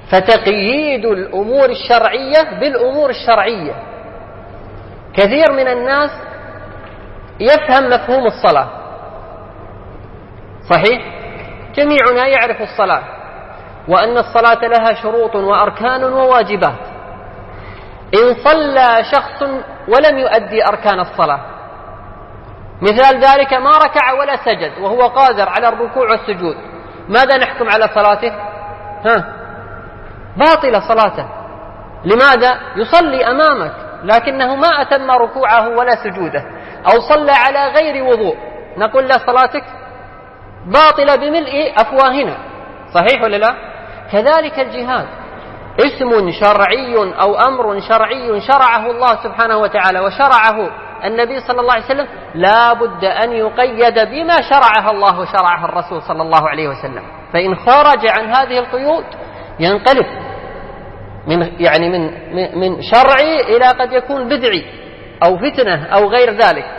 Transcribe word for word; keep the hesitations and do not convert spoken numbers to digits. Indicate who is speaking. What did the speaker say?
Speaker 1: فتقييد الأمور الشرعية بالأمور الشرعية. كثير من الناس يفهم مفهوم الصلاة صحيح، جميعنا يعرف الصلاة وأن الصلاة لها شروط وأركان وواجبات. إن صلى شخص ولم يؤدي أركان الصلاة، مثال ذلك ما ركع ولا سجد وهو قادر على الركوع والسجود، ماذا نحكم على صلاته؟ ها، باطلة صلاته. لماذا؟ يصلي أمامك لكنه ما أتم ركوعه ولا سجوده، أو صلى على غير وضوء، نقول له صلاتك باطلة بملء أفواهنا، صحيح ولا لا؟ كذلك الجهاد اسم شرعي أو أمر شرعي شرعه الله سبحانه وتعالى وشرعه النبي صلى الله عليه وسلم، لا بد أن يقيد بما شرعه الله وشرعه الرسول صلى الله عليه وسلم. فإن خرج عن هذه القيود ينقلب من يعني من من شرعي إلى قد يكون بدعي أو فتنة أو غير ذلك.